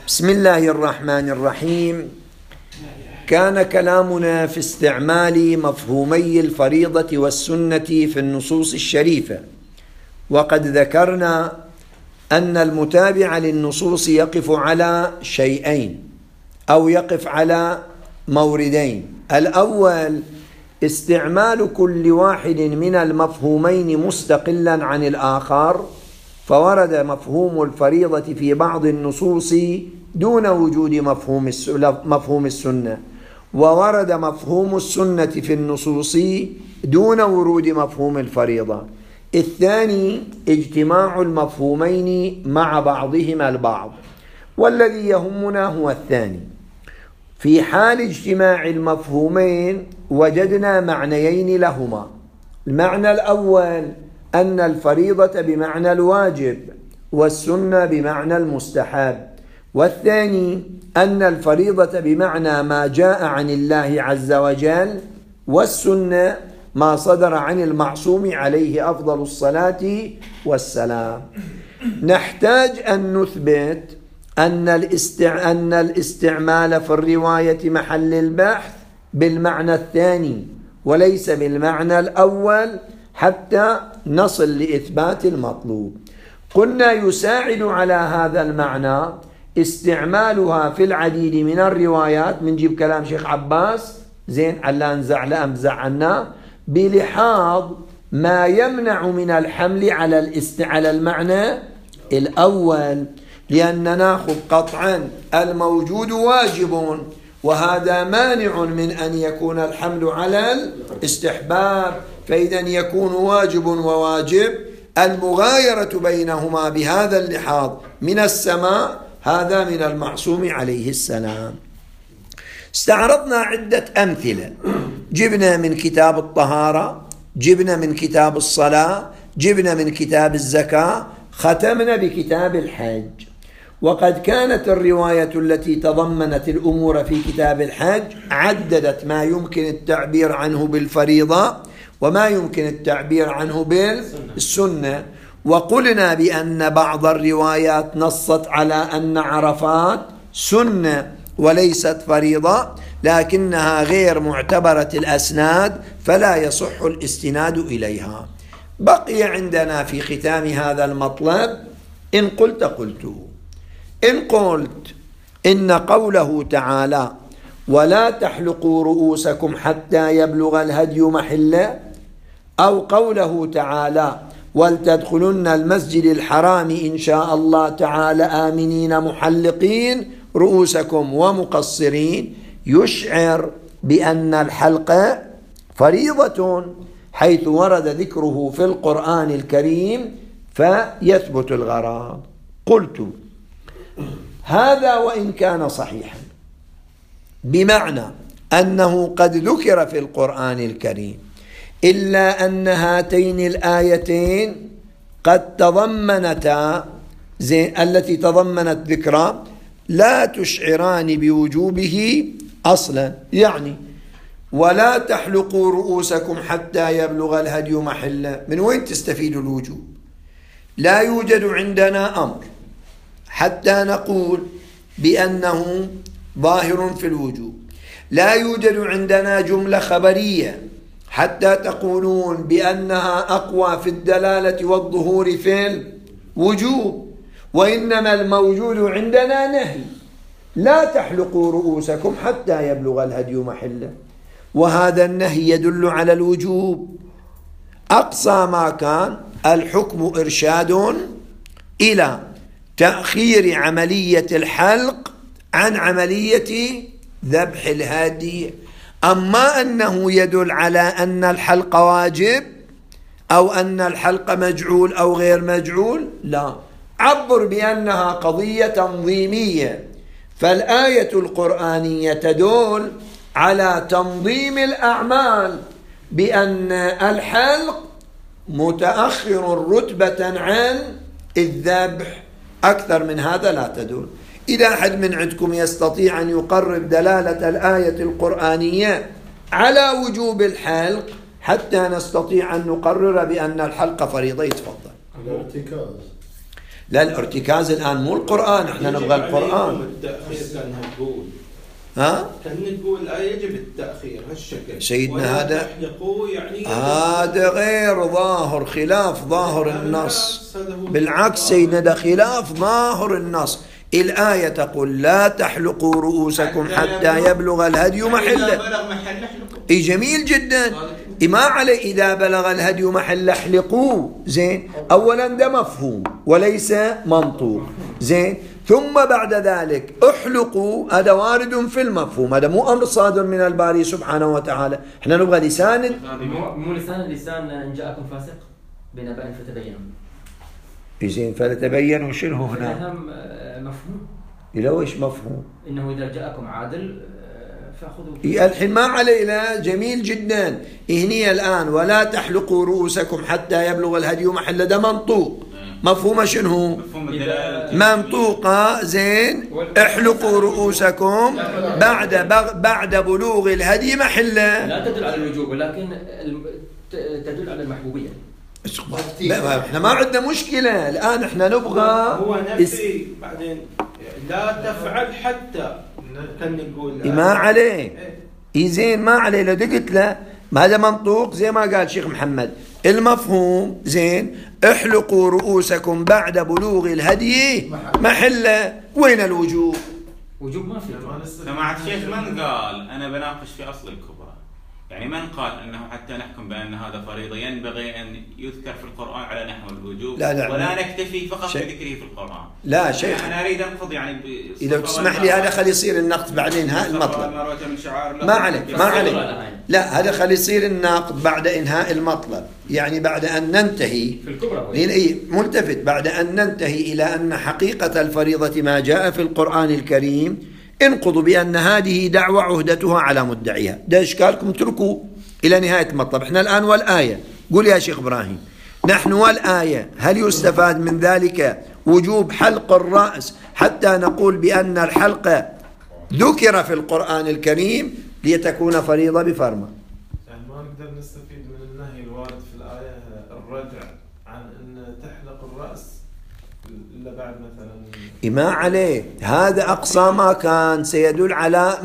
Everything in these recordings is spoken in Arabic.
بسم الله الرحمن الرحيم. كان كلامنا في استعمال مفهومي الفريضة والسنة في النصوص الشريفة، وقد ذكرنا أن المتابع للنصوص يقف على شيئين أو يقف على موردين. الأول استعمال كل واحد من المفهومين مستقلا عن الآخر، فورد مفهوم الفريضة في بعض النصوص دون وجود مفهوم السنة، وورد مفهوم السنة في النصوص دون ورود مفهوم الفريضة. الثاني اجتماع المفهومين مع بعضهما البعض، والذي يهمنا هو الثاني. في حال اجتماع المفهومين وجدنا معنيين لهما. المعنى الأول أن الفريضة بمعنى الواجب والسنة بمعنى المستحب، والثاني أن الفريضة بمعنى ما جاء عن الله عز وجل، والسنة ما صدر عن المعصوم عليه أفضل الصلاة والسلام. نحتاج أن نثبت أن الاستعمال في الرواية محل البحث بالمعنى الثاني وليس بالمعنى الأول حتى نصل لإثبات المطلوب. قلنا يساعد على هذا المعنى استعمالها في العديد من الروايات، منجيب كلام شيخ عباس زين علا انزع لأمزع عنا، بلحاظ ما يمنع من الحمل على المعنى الأول، لأن ناخذ قطعا الموجود واجب، وهذا مانع من أن يكون الحمل على الاستحباب، فإذا يكون واجب وواجب المغايرة بينهما بهذا اللحاظ من السماء، هذا من المعصوم عليه السلام. استعرضنا عدة أمثلة، جبنا من كتاب الطهارة، جبنا من كتاب الصلاة، جبنا من كتاب الزكاة، ختمنا بكتاب الحج. وقد كانت الرواية التي تضمنت الأمور في كتاب الحج عددت ما يمكن التعبير عنه بالفريضة وما يمكن التعبير عنه بالسنة، وقلنا بأن بعض الروايات نصت على أن عرفات سنة وليست فريضة، لكنها غير معتبرة الأسناد فلا يصح الاستناد إليها. بقي عندنا في ختام هذا المطلب إن قلت قلته. إن قلت إن قوله تعالى ولا تحلقوا رؤوسكم حتى يبلغ الهدي محله، أو قوله تعالى ولتدخلن المسجد الحرام إن شاء الله تعالى آمنين محلقين رؤوسكم ومقصرين، يشعر بأن الحلق فريضة حيث ورد ذكره في القرآن الكريم فيثبت الغرض. قلت هذا وإن كان صحيحا، بمعنى أنه قد ذكر في القرآن الكريم، إلا أن هاتين الآيتين قد تضمنتا التي تضمنت ذكرى لا تشعران بوجوبه أصلا. يعني ولا تحلقوا رؤوسكم حتى يبلغ الهدي محله، من وين تستفيد الوجوب؟ لا يوجد عندنا أمر حتى نقول بأنه ظاهر في الوجوب، لا يوجد عندنا جملة خبرية حتى تقولون بأنها أقوى في الدلالة والظهور في الوجوب، وإنما الموجود عندنا نهي لا تحلقوا رؤوسكم حتى يبلغ الهدي محله، وهذا النهي يدل على الوجوب. أقصى ما كان الحكم إرشاد إلى تأخير عملية الحلق عن عملية ذبح الهدي. أما أنه يدل على أن الحلق واجب أو أن الحلق مجعول أو غير مجعول، لا، عبر بأنها قضية تنظيمية، فالآية القرآنية تدل على تنظيم الأعمال، بأن الحلق متأخر رتبة عن الذبح، أكثر من هذا لا تدل. إذا أحد من عندكم يستطيع أن يقرب دلالة الآية القرآنية على وجوب الحلق حتى نستطيع أن نقرر بأن الحلق فريضة، يتفضل. الارتكاز لا، الارتكاز الآن مو القرآن، احنا نبغى القرآن. التأخير كان نقول كان نقول يجب التأخير هالشكل سيدنا، هذا يعني هذا غير ظاهر، خلاف ظاهر النص. بالعكس سيدنا، ده خلاف ظاهر النص. الآية تقول لا تحلقوا رؤوسكم حتى يبلغ الهدي محله. اي جميل جدا. ما عليه إذا بلغ الهدي محله احلقوا، زين. أولا ده مفهوم وليس منطوق، زين. ثم بعد ذلك احلقوا، هذا وارد في المفهوم، هذا مو أمر صادر من الباري سبحانه وتعالى. احنا نبغى لسان، مو لسان إن جاءكم فاسق بنبأ فتبينوا. زين، فتبينوا شنو هنا؟ مفهوم. لو ايش مفهوم؟ انه اذا جاءكم عادل فاخذوا. الحين ما علينا، جميل جدا. هني الآن ولا تحلقوا رؤوسكم حتى يبلغ الهدي محله، ده منطوق. مفهوم شنو؟ منطوقة، زين. احلقوا رؤوسكم بعد بلوغ الهدي محله. لا تدل على الوجوب، ولكن تدل على المحبوبية. لا، احنا ما عندنا مشكلة الآن، احنا نبغى هو نفسي بعدين لا تفعل حتى كان نقول ما عليه. زين، ما عليه. لو قلت له ما هذا منطوق زي ما قال شيخ محمد، المفهوم، زين. احلقوا رؤوسكم بعد بلوغ الهدي محله. وين الوجوب؟ وجوب ما في. سمعت الشيخ من قال أنا بناقش في أصل الكبرى، يعني من قال أنه حتى نحكم بأن هذا فريضة ينبغي أن يذكر في القرآن على نحو الوجوب، لا ولا نكتفي فقط بذكره في القرآن. لا شيخ، أنا أريد أنقض يعني إذا تسمح لي، هذا خلي يصير النقد بعد إنهاء المطلب. ما عليك. لا، هذا خلي يصير النقد بعد إنهاء المطلب، يعني بعد أن ننتهي في الكبرى. ملتفت بعد أن ننتهي إلى أن حقيقة الفريضة ما جاء في القرآن الكريم، انقضوا بأن هذه دعوة عهدتها على مدعيها. ده إشكالكم، اتركوا إلى نهاية المطلب. احنا الآن والآية. قول يا شيخ إبراهيم، نحن والآية، هل يستفاد من ذلك وجوب حلق الرأس حتى نقول بأن الحلق ذكر في القرآن الكريم ليتكون فريضة بفرمة؟ يعني ما نقدر نستفيد من النهي الوارد في الآية الرجع عن أن تحلق الرأس إلا بعد مثلا. ما عليه، هذا أقصى ما كان سيدل على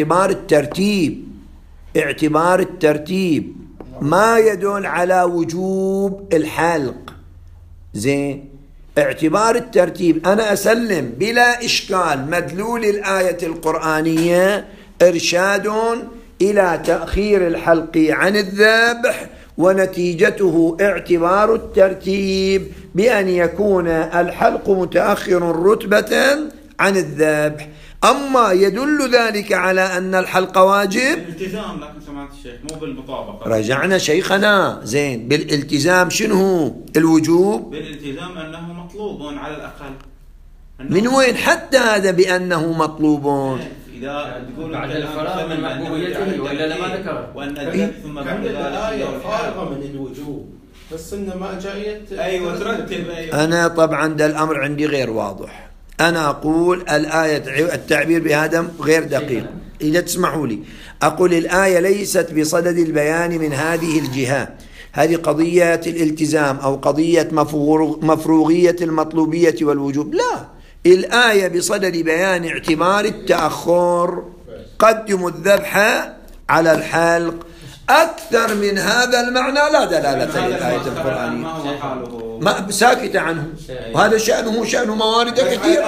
اعتبار الترتيب ما يدل على وجوب الحلق، زين. اعتبار الترتيب، أنا أسلم بلا إشكال مدلول الآية القرآنية إرشاد إلى تأخير الحلق عن الذبح، ونتيجته اعتبار الترتيب بأن يكون الحلق متأخر رتبة عن الذبح. أما يدل ذلك على أن الحلق واجب بالالتزام، لكن سمعت الشيخ مو بالمطابقة. رجعنا شيخنا، زين. بالالتزام شنو الوجوب؟ بالالتزام أنه مطلوب على الأقل. من وين حتى هذا بأنه مطلوب؟ إذا تقول بعد الفراغ من محبوبيته ولا لما ذكر وأن الذبح ثم بعد الآية فارغة من الوجوب، بس إنه ما جايت. أيوة ترتب. أيوة. أنا طبعا ده الأمر عندي غير واضح. أنا أقول الآية، التعبير بهذا غير دقيق. إذا تسمحوا لي أقول الآية ليست بصدد البيان من هذه الجهة. هذه قضية الالتزام أو قضية مفروغية المطلوبية والوجوب، لا. الآية بصدد بيان اعتبار التأخر، قدموا الذبح على الحلق. أكثر من هذا المعنى لا دلالة للآية القرآنية، ما ساكت عنه، وهذا شأنه شأن موارد كثيرة.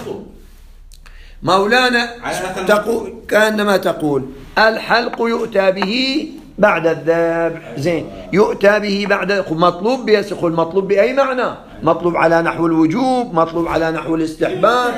مولانا تقول كأنما تقول الحلق يؤتى به بعد الذبح، زين. يؤتى به بعد، مطلوب بيسخ. المطلوب بأي معنى؟ مطلوب على نحو الوجوب، مطلوب على نحو الاستحباب.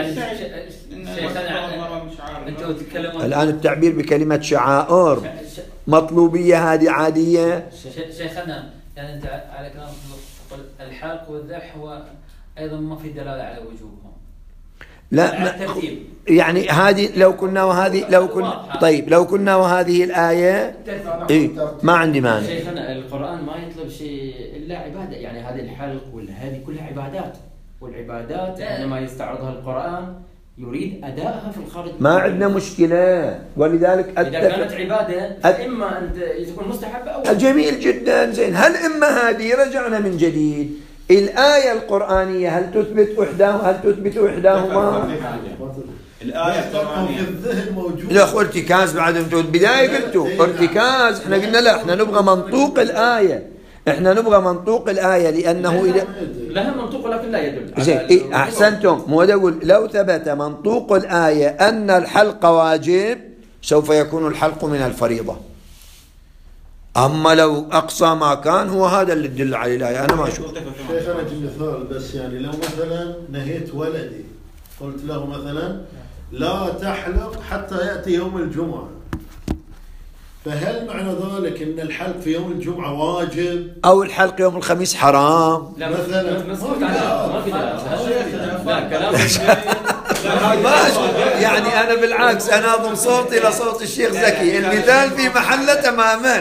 الآن التعبير بكلمة شعائر، مطلوبية هذه عادية. شيخنا، يعني أنت على كلام الحلق والذبح هو أيضا ما في دلالة على وجوبهم. لا، يعني هذه لو كنا وهذه لو كنا، طيب لو كنا وهذه الآية ما عندي مانع. شيخنا، القرآن ما يطلب شيء إلا عبادة، يعني هذه الحلق وهذه كلها عبادات، والعبادات عندما يستعرضها القرآن يريد أدائها في الخارج. ما عندنا مشكلة، ولذلك إذا كانت عبادة فإما أن تكون مستحبة أو جميل جدا، زين. هل إما هذه رجعنا من جديد الآية القرآنية هل تثبت إحداهما؟ الآية القرآنية في الذهن موجود. لا أخو ارتكاز بعد انتم البداية قلتوا ارتكاز. احنا قلنا لا، احنا نبغى منطوق الآية، احنا نبغى منطوق الآية لأنه إذا لها منطوق ولكن لا يدل. زين أحسنتم. مو أقول لو ثبت منطوق الآية أن الحلق واجب سوف يكون الحلق من الفريضة. أما لو أقصى ما كان هو هذا اللي تدل عليه الآية. أنا ما أشوف. شيخ أنا أجيب مثال بس، يعني لو مثلا نهيت ولدي قلت له مثلا لا تحلق حتى يأتي يوم الجمعة، فهل معنى ذلك أن الحلق في يوم الجمعة واجب؟ أو الحلق يوم الخميس حرام؟ لا مثلا ما في لا كلام يعني أنا بالعكس أنا أضم صوتي لصوت الشيخ زكي، المثال في محله تماما.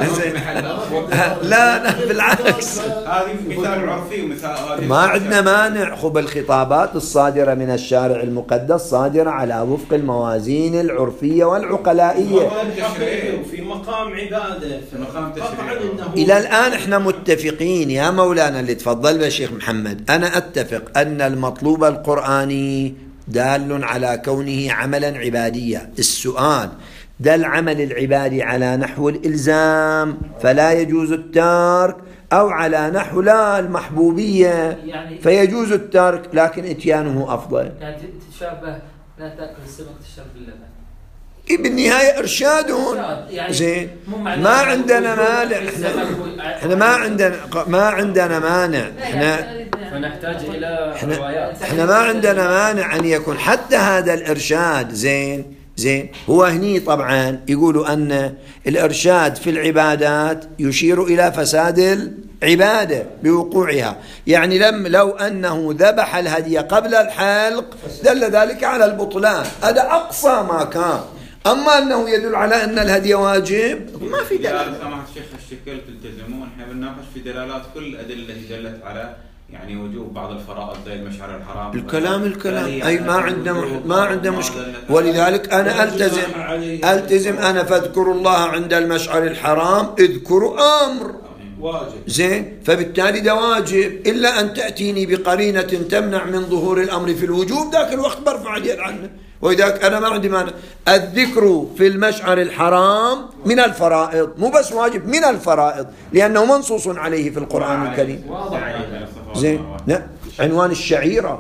لا بالعكس، هذه مثال عرفي ومثال ما عندنا مانع. خب الخطابات الصادرة من الشارع المقدس صادرة على وفق الموازين العرفية والعقلائية. في مقام عبادة، في مقام تشريع. إلى الآن احنا متفقين يا مولانا اللي تفضل به شيخ محمد، أنا أتفق أن المطلوب القرآني دال على كونه عملا عباديا. السؤال دل العمل العبادي على نحو الإلزام فلا يجوز الترك، أو على نحو لا المحبوبية فيجوز الترك لكن إتيانه أفضل. يعني تتشابه لا تأكل السمك تشرب اللبن. بالنهاية إرشادهم زين. ما عندنا مانع، احنا ما عندنا مانع، فنحتاج إلى روايات. احنا ما عندنا مانع أن يكون حتى هذا الإرشاد زين. هو هني طبعا يقولوا أن الإرشاد في العبادات يشير إلى فساد العبادة بوقوعها. يعني لو أنه ذبح الهدي قبل الحلق دل ذلك على البطلان، هذا أقصى ما كان. أما أنه يدل على أن الهدي واجب ما في دلالة. سماحة الشيخ الشكل تلتزمون، احنا بنناقش في دلالات كل الأدلة التي دلت على يعني وجوب بعض الفرائض زي المشعر الحرام. الكلام أي ما عندنا مشكلة. ولذلك أنا ألتزم أنا فاذكروا الله عند المشعر الحرام اذكروا أمر واجب زين، فبالتالي ده واجب إلا أن تأتيني بقرينة تمنع من ظهور الأمر في الوجوب، ذاك الوقت برفع اليد عنه. وإذاك أنا ما عندي مانع. الذكر في المشعر الحرام من الفرائض، مو بس واجب، من الفرائض، لأنه منصوص عليه في القرآن الكريم. زين. عنوان الشعيرة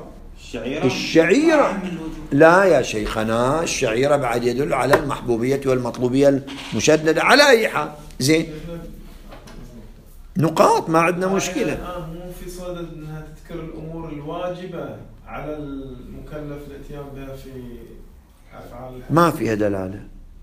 لا يا شيخنا، الشعيرة بعد يدل على المحبوبية والمطلوبية المشددة على أي حال. زين، نقاط ما عندنا مشكلة. مو في صدد أنها تذكر الأمور الواجبة على المكلف الاتيان بها في أفعال الحج. ما فيها دلالة.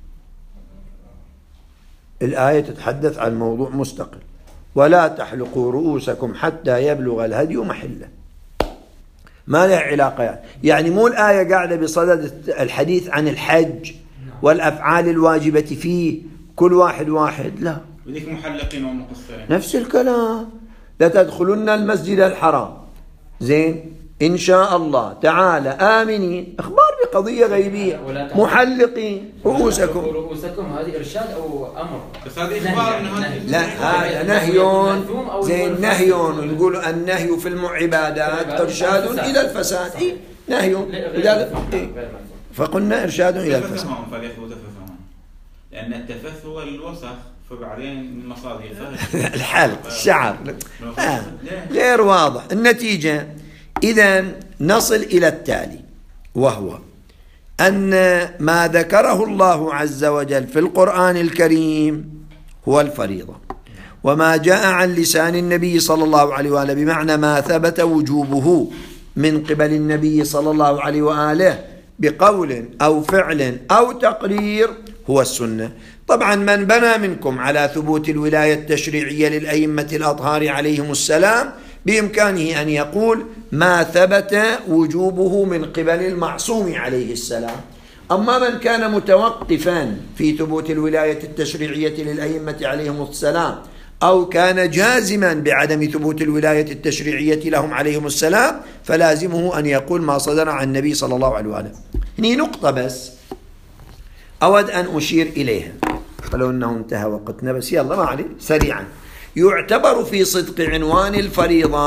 الآية تتحدث عن موضوع مستقل، ولا تحلقوا رؤوسكم حتى يبلغ الهدي محله. ما لها علاقة. يعني مو الآية قاعدة بصدد الحديث عن الحج والأفعال الواجبة فيه كل واحد، لا. وديك محلقين ومقصرين نفس الكلام. لتدخلن المسجد الحرام زين إن شاء الله تعالى آمنين، إخبار بقضية غيبية، محلقين رؤوسكم. هذه إرشاد أو أمر؟ بس هذه إخبار. لا هذا نهي زين، نهي. نقول النهي في العبادات إرشاد إلى الفساد. نهي فقلنا إرشاد إلى الفساد. لأن التفث هو الوسخ، فبعدين من مصادر الحلق الشعر غير واضح. النتيجة إذن نصل إلى التالي، وهو أن ما ذكره الله عز وجل في القرآن الكريم هو الفريضة، وما جاء عن لسان النبي صلى الله عليه وآله بمعنى ما ثبت وجوبه من قبل النبي صلى الله عليه وآله بقول أو فعل أو تقرير هو السنة. طبعا من بنى منكم على ثبوت الولاية التشريعية للأئمة الأطهار عليهم السلام بإمكانه أن يقول ما ثبت وجوبه من قبل المعصوم عليه السلام. أما من كان متوقفا في ثبوت الولاية التشريعية للأئمة عليهم السلام أو كان جازما بعدم ثبوت الولاية التشريعية لهم عليهم السلام فلازمه أن يقول ما صدر عن النبي صلى الله عليه وآله. هني نقطة بس أود أن أشير إليها ولو أنه انتهى وقتنا، بس يلا ما عليه سريعا. يعتبر في صدق عنوان الفريضة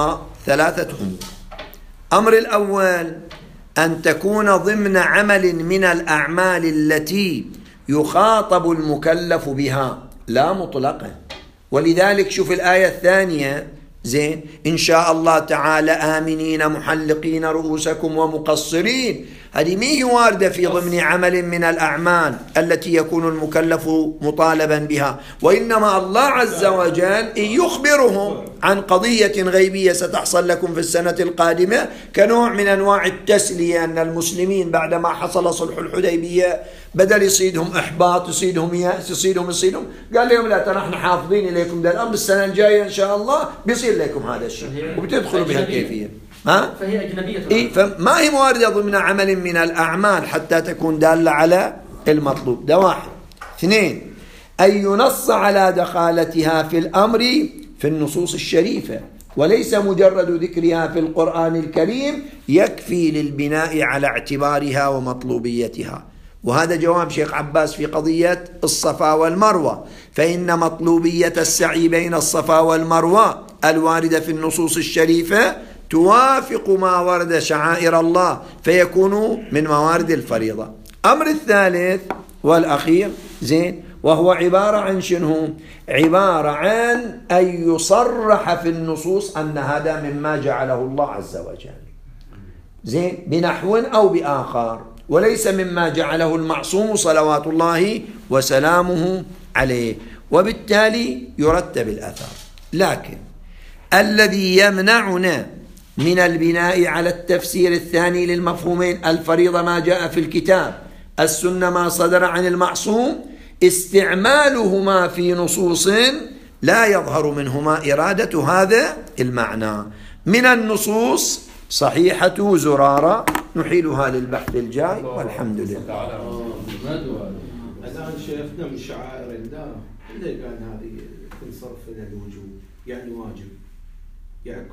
3 أمور. أمر الأول أن تكون ضمن عمل من الأعمال التي يخاطب المكلف بها لا مطلقا. ولذلك شوف الآية الثانية زين، إن شاء الله تعالى آمنين محلقين رؤوسكم ومقصرين، هذه مي واردة في ضمن عمل من الأعمال التي يكون المكلف مطالبا بها، وإنما الله عز وجل يخبرهم عن قضية غيبية ستحصل لكم في السنة القادمة كنوع من أنواع التسلية، أن المسلمين بعدما حصل صلح الحديبية بدل يصيدهم إحباط، يصيدهم يأس، يصيدهم قال لهم لا، ترى احنا حافظين إليكم ده الأمر، السنة الجاية إن شاء الله بيصير لكم هذا الشيء، وبتدخلوا بهالكيفية. فهي أجنبية. فما هي واردة ضمن عمل من الأعمال حتى تكون دالة على المطلوب. ده 1. 2 أن ينص على دخالتها في الأمر في النصوص الشريفة، وليس مجرد ذكرها في القرآن الكريم يكفي للبناء على اعتبارها ومطلوبيتها. وهذا جواب شيخ عباس في قضية الصفا والمروة، فإن مطلوبية السعي بين الصفا والمروة الواردة في النصوص الشريفة توافق ما ورد شعائر الله، فيكون من موارد الفريضة. أمر الثالث والأخير زين، وهو عبارة عن شنو؟ عبارة عن أن يصرح في النصوص أن هذا مما جعله الله عز وجل زين بنحو أو بآخر، وليس مما جعله المعصوم صلوات الله وسلامه عليه، وبالتالي يرتب الأثر. لكن الذي يمنعنا من البناء على التفسير الثاني للمفهومين، الفريضة ما جاء في الكتاب، السنة ما صدر عن المعصوم، استعمالهما في نصوص لا يظهر منهما إرادة هذا المعنى. من النصوص صحيحة زرارة نحيلها للبحث الجاي، والحمد لله. أذان شيخنا من شعائر الله، اللي قال هذه تنصرف إلى الوجوب يعني واجب، يعني